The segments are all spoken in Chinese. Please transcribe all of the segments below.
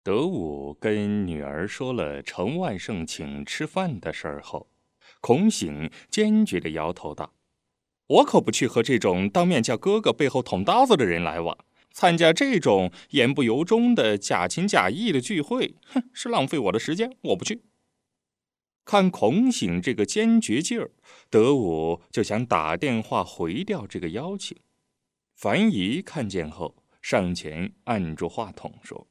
德武跟女儿说了程万胜请吃饭的事儿后，孔醒坚决地摇头道：“我可不去和这种当面叫哥哥背后捅刀子的人来往，参加这种言不由衷的假情假意的聚会，是浪费我的时间，我不去。”看孔醒这个坚决劲儿，德武就想打电话回掉这个邀请。樊姨看见后，上前按住话筒说：“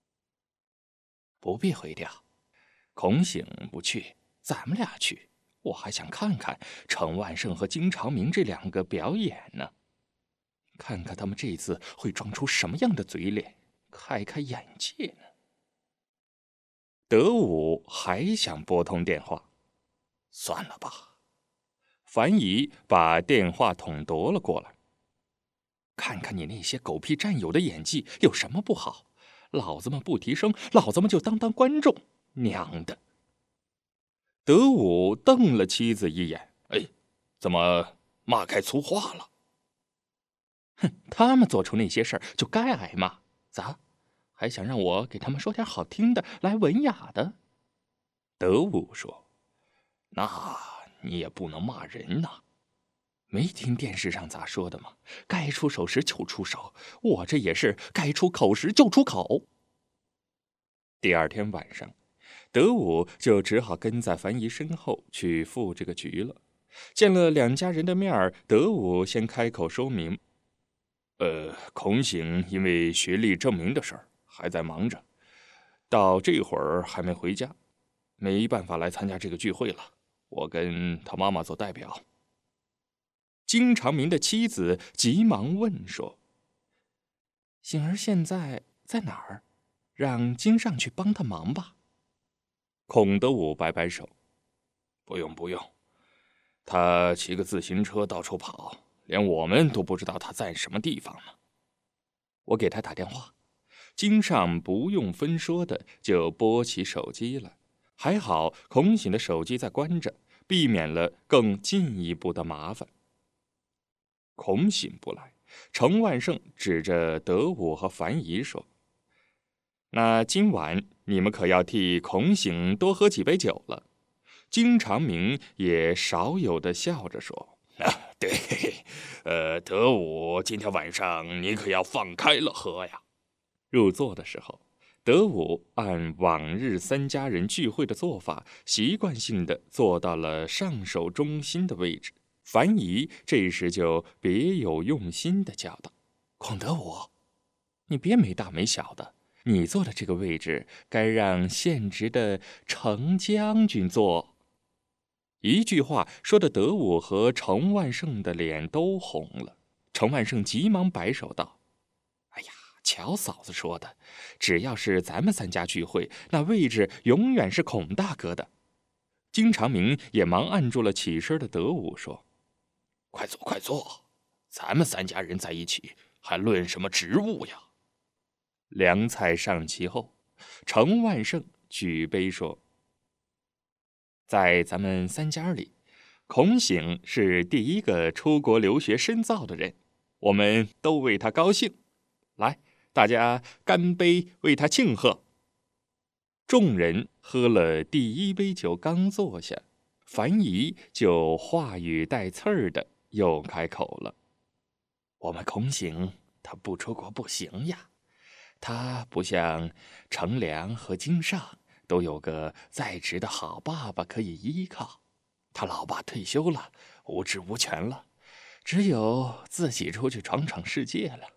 不必回掉，孔醒不去，咱们俩去。我还想看看程万胜和金长明这两个表演呢，看看他们这次会装出什么样的嘴脸，开开眼界呢。”德武还想拨通电话，算了吧。樊姨把电话筒夺了过来。看看你那些狗屁战友的演技有什么不好？老子们不提升，老子们就当观众，娘的！德武瞪了妻子一眼，怎么骂开粗话了？他们做出那些事儿就该挨骂，咋？还想让我给他们说点好听的，来文雅的？德武说：“那你也不能骂人呐。没听电视上咋说的吗？该出手时就出手，我这也是该出口时就出口。”第二天晚上，德武就只好跟在樊姨身后去赴这个局了。见了两家人的面，德武先开口说明：“孔醒因为学历证明的事儿还在忙着，到这会儿还没回家，没办法来参加这个聚会了。我跟他妈妈做代表。”金长明的妻子急忙问说：“醒儿现在在哪儿？让金上去帮他忙吧。”孔德武摆摆手：“不用，他骑个自行车到处跑，连我们都不知道他在什么地方呢。我给他打电话。”金上不用分说的就拨起手机了。还好孔醒的手机在关着，避免了更进一步的麻烦。孔醒不来，程万胜指着德武和樊姨说：“那今晚你们可要替孔醒多喝几杯酒了。”金长明也少有的笑着说：“对，德武今天晚上你可要放开了喝呀。”入座的时候，德武按往日三家人聚会的做法，习惯性的坐到了上手中心的位置。樊姨这时就别有用心的叫道：“孔德武，你别没大没小的，你坐的这个位置该让现职的程将军坐。”一句话说的德武和程万胜的脸都红了。程万胜急忙摆手道：“哎呀，乔嫂子说的，只要是咱们三家聚会，那位置永远是孔大哥的。”金长明也忙按住了起身的德武说：“快坐，咱们三家人在一起，还论什么职务呀？”凉菜上齐后，程万胜举杯说：“在咱们三家里，孔醒是第一个出国留学深造的人，我们都为他高兴。来，大家干杯，为他庆贺。”众人喝了第一杯酒，刚坐下，樊姨就话语带刺儿的又开口了：“我们孔醒他不出国不行呀，他不像程良和金上都有个在职的好爸爸可以依靠，他老爸退休了，无职无权了，只有自己出去闯闯世界了。”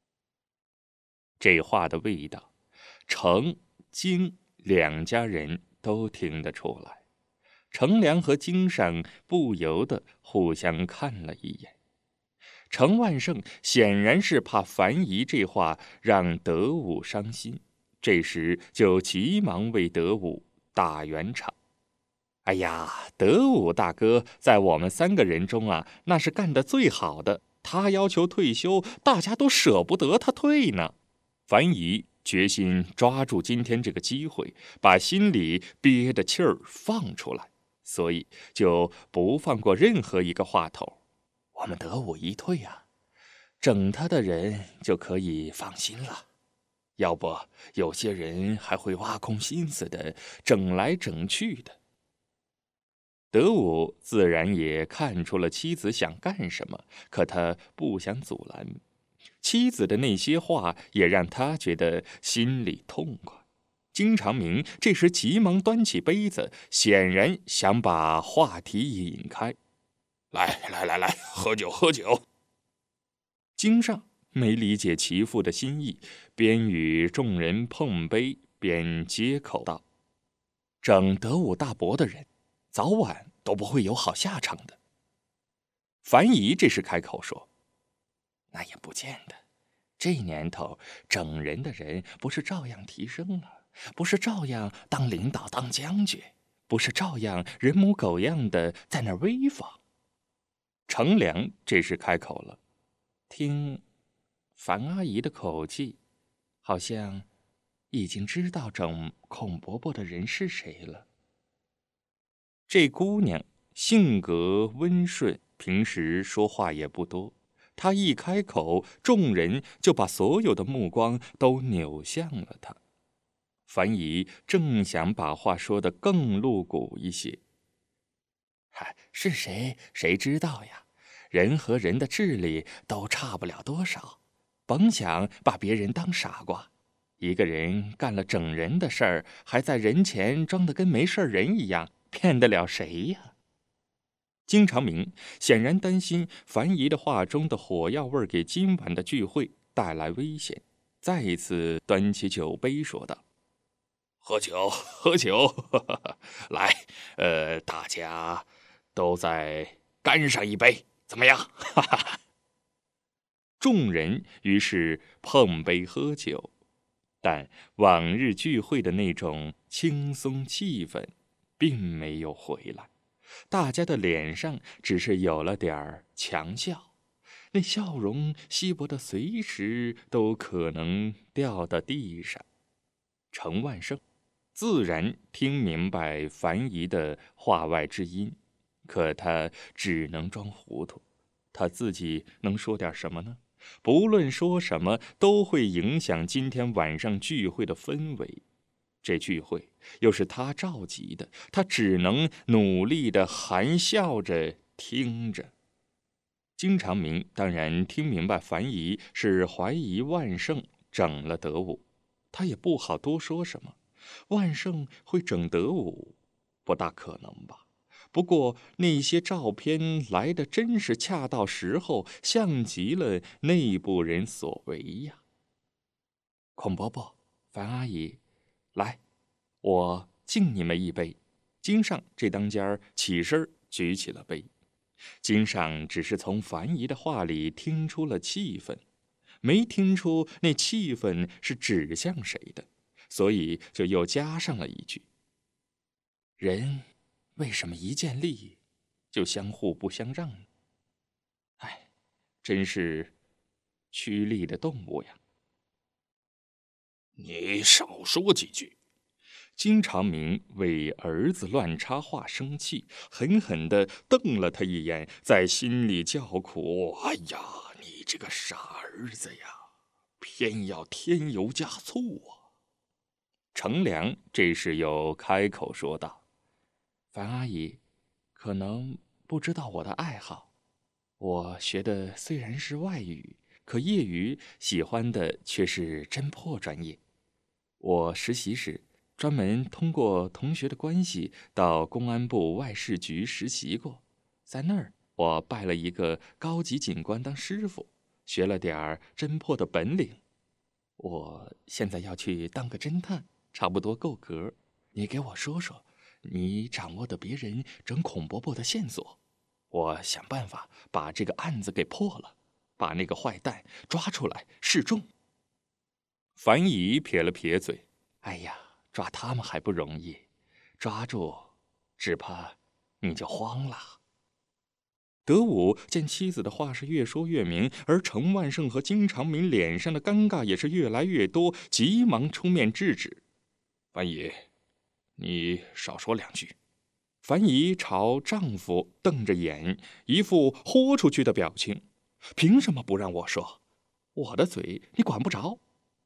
这话的味道，程、金两家人都听得出来。程良和金上不由得互相看了一眼。程万胜显然是怕樊姨这话让德武伤心，这时就急忙为德武打圆场：“哎呀，德武大哥在我们三个人中啊，那是干得最好的，他要求退休，大家都舍不得他退呢。”樊姨决心抓住今天这个机会，把心里憋的气儿放出来，所以就不放过任何一个话头。我们德武一退啊，整他的人就可以放心了。 要不有些人还会挖空心思的整来整去的。德武自然也看出了妻子想干什么，可他不想阻拦。妻子的那些话也让他觉得心里痛快。金长明这时急忙端起杯子，显然想把话题引开。来，喝酒喝酒。金上没理解其父的心意，边与众人碰杯，边接口道：“整德武大伯的人，早晚都不会有好下场的。”樊姨这时开口说：“那也不见得，这年头整人的人不是照样提升了，不是照样当领导当将军，不是照样人模狗样的在那儿威风。”程良这时开口了，听樊阿姨的口气，好像已经知道整孔伯伯的人是谁了。这姑娘性格温顺，平时说话也不多，她一开口，众人就把所有的目光都扭向了她。樊姨正想把话说得更露骨一些，是谁知道呀？人和人的智力都差不了多少，甭想把别人当傻瓜。一个人干了整人的事儿，还在人前装得跟没事人一样，骗得了谁呀？金长明显然担心樊姨的话中的火药味给今晚的聚会带来危险，再一次端起酒杯说道：“喝酒，喝酒，来，大家都再干上一杯，怎么样？”众人于是碰杯喝酒，但往日聚会的那种轻松气氛并没有回来，大家的脸上只是有了点儿强笑，那笑容稀薄的随时都可能掉到地上。程万胜自然听明白樊姨的话外之音，可他只能装糊涂。他自己能说点什么呢？不论说什么，都会影响今天晚上聚会的氛围。这聚会又是他召集的，他只能努力地含笑着听着。金长明当然听明白樊姨是怀疑万胜整了德武，他也不好多说什么。万胜会整德武，不大可能吧？不过那些照片来的真是恰到时候，像极了内部人所为呀。孔伯伯，樊阿姨，来，我敬你们一杯。金上这当家起身举起了杯。金上只是从樊姨的话里听出了气氛，没听出那气氛是指向谁的，所以就又加上了一句：人为什么一见利益就相互不相让呢？哎，真是趋利的动物呀！ 你少说几句。 金长明为儿子乱插话生气，狠狠地瞪了他一眼，在心里叫苦： 哎呀，你这个傻儿子呀，偏要添油加醋啊！ 程良这时又开口说道：樊阿姨可能不知道我的爱好，我学的虽然是外语，可业余喜欢的却是侦破专业。我实习时专门通过同学的关系到公安部外事局实习过，在那儿我拜了一个高级警官当师傅，学了点儿侦破的本领。我现在要去当个侦探，差不多够格。你给我说说你掌握的别人整孔伯伯的线索，我想办法把这个案子给破了，把那个坏蛋抓出来示众。樊姨撇了撇嘴：哎呀，抓他们还不容易，抓住只怕你就慌了。德武见妻子的话是越说越明，而程万胜和金长明脸上的尴尬也是越来越多，急忙出面制止： 樊姨，你少说两句。 樊姨朝丈夫瞪着眼，一副豁出去的表情：凭什么不让我说？我的嘴你管不着。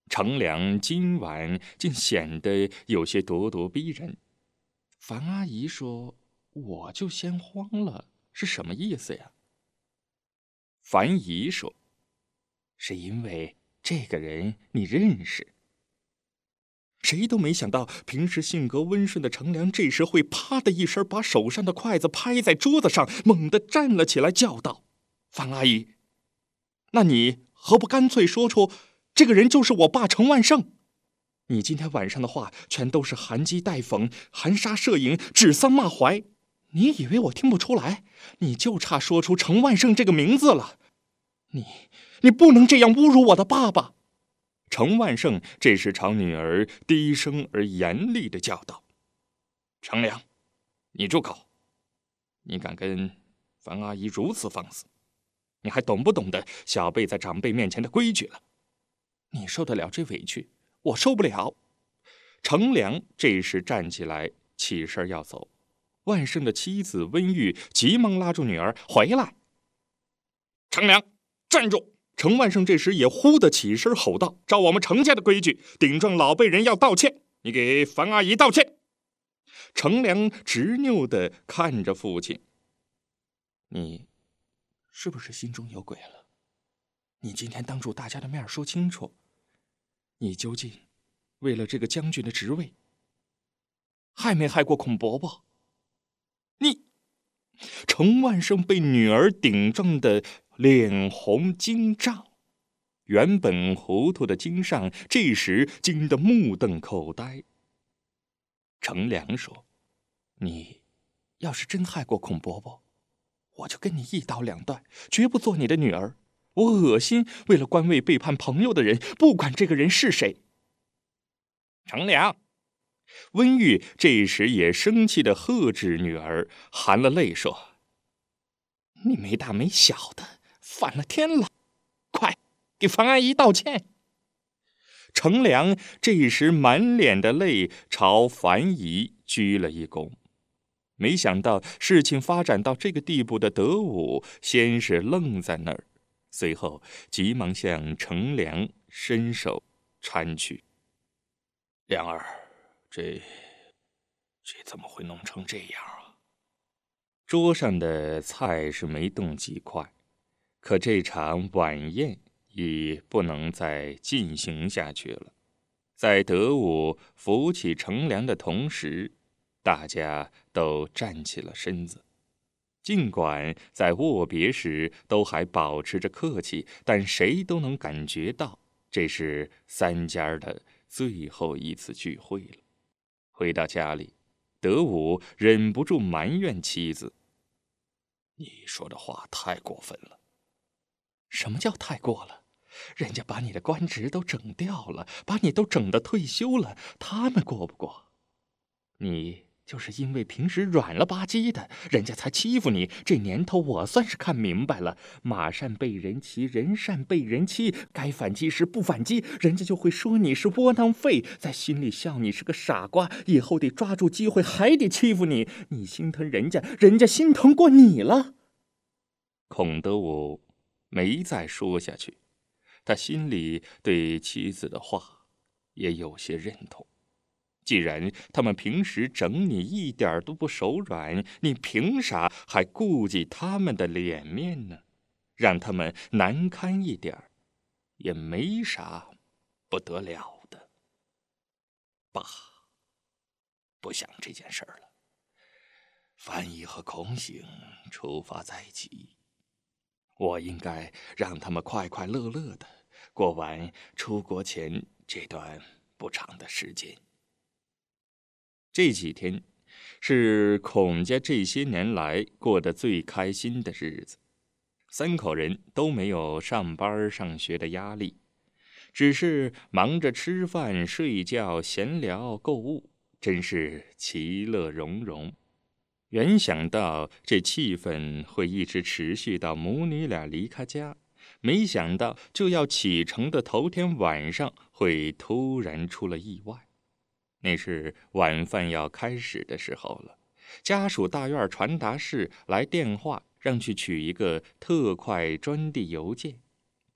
程良今晚竟显得有些咄咄逼人。樊阿姨说：“我就先慌了，是什么意思呀？”樊姨说：“是因为这个人你认识。”谁都没想到，平时性格温顺的程良这时会啪的一声把手上的筷子拍在桌子上，猛地站了起来，叫道：“樊阿姨，那你何不干脆说出这个人就是我爸程万胜？你今天晚上的话全都是含讥带讽、含沙射影、指桑骂槐，你以为我听不出来？你就差说出程万胜这个名字了。你不能这样侮辱我的爸爸！”程万胜这时朝女儿低声而严厉地叫道：“程良，你住口！你敢跟樊阿姨如此放肆，你还懂不懂得小辈在长辈面前的规矩了？你受得了这委屈，我受不了。”程良这时站起来起身要走，万胜的妻子温玉急忙拉住女儿：“回来！”程良，站住！程万胜这时也忽地起身吼道：“照我们程家的规矩，顶撞老辈人要道歉，你给樊阿姨道歉。”程良执拗地看着父亲：“你是不是心中有鬼了？你今天当着大家的面说清楚，你究竟为了这个将军的职位，害没害过孔伯伯？你……”程万胜被女儿顶撞的脸红惊胀，原本糊涂的金尚这时惊得目瞪口呆。程良说：“你要是真害过孔伯伯，我就跟你一刀两断，绝不做你的女儿。我恶心为了官位背叛朋友的人，不管这个人是谁。”程良，温玉这时也生气地喝止女儿，含了泪说：“你没大没小的，反了天了！快给樊阿姨道歉！”程良这时满脸的泪，朝樊姨鞠了一躬。没想到事情发展到这个地步的德武，先是愣在那儿，随后急忙向程良伸手搀去：“良儿，这怎么会弄成这样啊？”桌上的菜是没动几块，可这场晚宴已不能再进行下去了。在德武扶起程良的同时，大家都站起了身子。尽管在握别时都还保持着客气，但谁都能感觉到这是三家的最后一次聚会了。回到家里，德武忍不住埋怨妻子：“你说的话太过分了。”“什么叫太过了？人家把你的官职都整掉了，把你都整得退休了，他们过不过？你就是因为平时软了吧唧的，人家才欺负你。这年头我算是看明白了，马善被人骑，人善被人欺，该反击时不反击，人家就会说你是窝囊废，在心里笑你是个傻瓜，以后得抓住机会，还得欺负你。你心疼人家，人家心疼过你了。”孔德武没再说下去，他心里对妻子的话也有些认同。既然他们平时整你一点都不手软，你凭啥还顾及他们的脸面呢？让他们难堪一点也没啥不得了的。爸，不想这件事儿了。樊姨和孔醒出发在即，我应该让他们快快乐乐的过完出国前这段不长的时间。这几天是孔家这些年来过得最开心的日子，三口人都没有上班上学的压力，只是忙着吃饭、睡觉、闲聊、购物，真是其乐融融。原想到这气氛会一直持续到母女俩离开家，没想到就要启程的头天晚上会突然出了意外。那是晚饭要开始的时候了，家属大院传达室来电话，让去取一个特快专递邮件。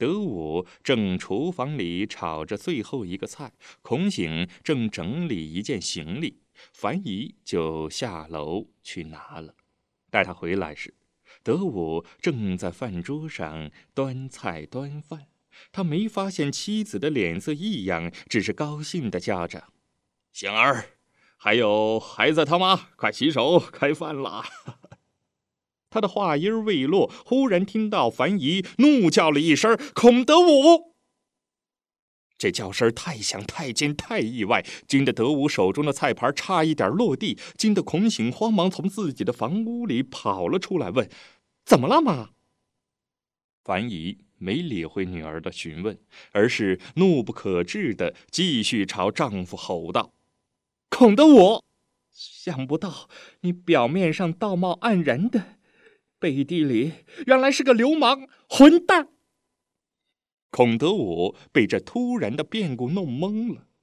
德武正厨房里炒着最后一个菜，孔醒正整理一件行李，樊姨就下楼去拿了。待他回来时，德武正在饭桌上端菜端饭，他没发现妻子的脸色异样，只是高兴地叫着：“ 醒儿，还有孩子他妈，快洗手开饭啦！” 他的话音未落，忽然听到樊姨怒叫了一声：“孔德武！”这叫声太响、太尖、太意外，惊得德武手中的菜盘差一点落地，惊得孔醒慌忙从自己的房屋里跑了出来，问：“怎么了，妈？”樊姨没理会女儿的询问，而是怒不可遏地继续朝丈夫吼道：“孔德武，想不到你表面上道貌岸然的，背地里原来是个流氓混蛋！”孔德武被这突然的变故弄懵了。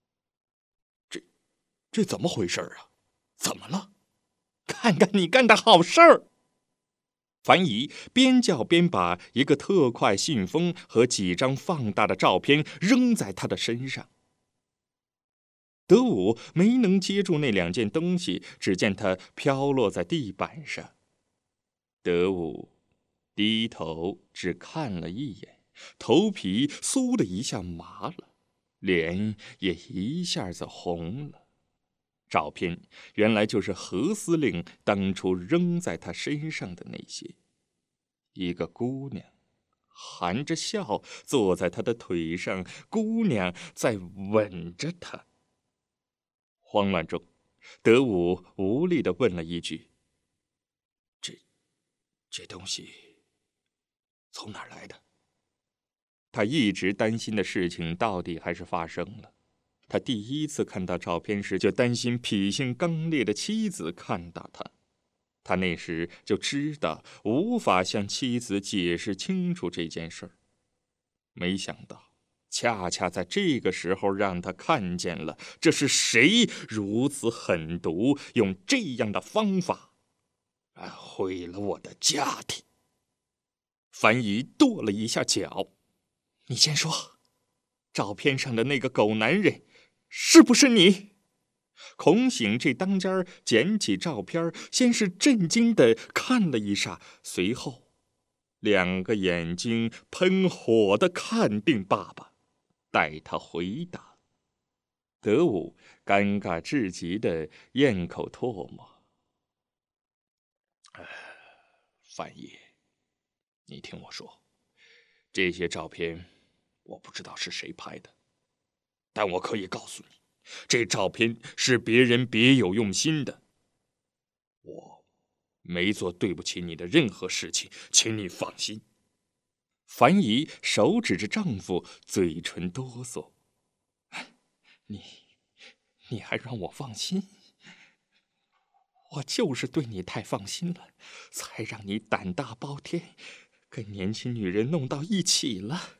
这怎么回事啊？怎么了？ 看看你干的好事儿！樊姨边叫边把一个特快信封和几张放大的照片扔在他的身上。德武没能接住那两件东西，只见它飘落在地板上。德武低头只看了一眼，头皮嗖的一下麻了，脸也一下子红了。照片原来就是何司令当初扔在他身上的那些。一个姑娘含着笑坐在他的腿上，姑娘在吻着他。慌乱中，德武无力地问了一句：“ 这东西从哪儿来的？” 他一直担心的事情到底还是发生了。他第一次看到照片时，就担心脾性刚烈的妻子看到他。他那时就知道无法向妻子解释清楚这件事儿。没想到，恰恰在这个时候让他看见了，这是谁如此狠毒，用这样的方法毁了我的家庭。 樊姨跺了一下脚：“你先说，照片上的那个狗男人是不是你？”孔醒这当家捡起照片，先是震惊地看了一霎，随后两个眼睛喷火地看定爸爸，待他回答。德武尴尬至极地咽口唾沫：“ 樊姨，你听我说，这些照片我不知道是谁拍的，但我可以告诉你，这照片是别人别有用心的。我没做对不起你的任何事情，请你放心。” 樊姨手指着丈夫，嘴唇哆嗦：“你还让我放心？我就是对你太放心了，才让你胆大包天，跟年轻女人弄到一起了。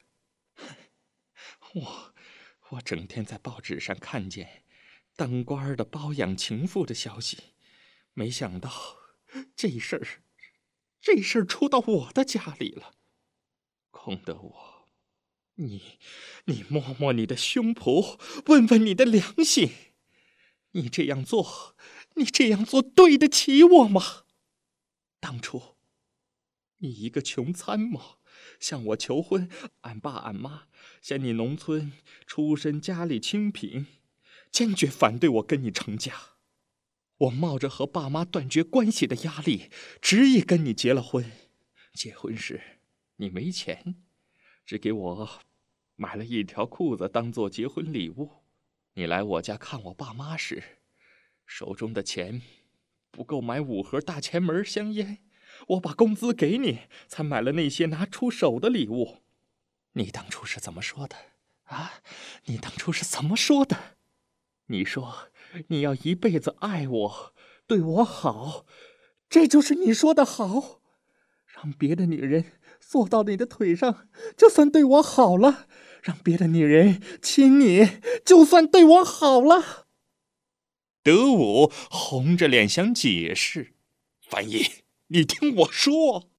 我整天在报纸上看见当官的包养情妇的消息，没想到这事儿出到我的家里了。孔德武，你摸摸你的胸脯，问问你的良心，你这样做对得起我吗？当初你一个穷参谋向我求婚，俺爸俺妈嫌你农村出身家里清贫，坚决反对我跟你成家。我冒着和爸妈断绝关系的压力，执意跟你结了婚。结婚时你没钱，只给我买了一条裤子当做结婚礼物。你来我家看我爸妈时，手中的钱不够买5盒大前门香烟，我把工资给你，才买了那些拿出手的礼物。你当初是怎么说的啊？你当初是怎么说的？你说你要一辈子爱我，对我好，这就是你说的好？让别的女人坐到你的腿上，就算对我好了；让别的女人亲你，就算对我好了。德武红着脸想解释：“樊姨，你听我说。